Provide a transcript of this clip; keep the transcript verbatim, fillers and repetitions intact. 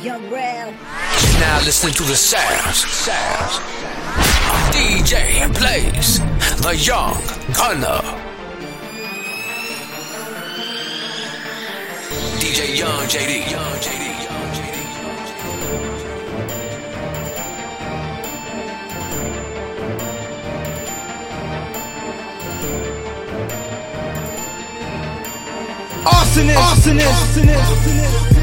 Young Rail. Now listening to the sounds, sounds. D J plays the Young Gunner. D J Young J D, Young J D, Young J D. Arsonist, arsonist, arsonist, arsonist.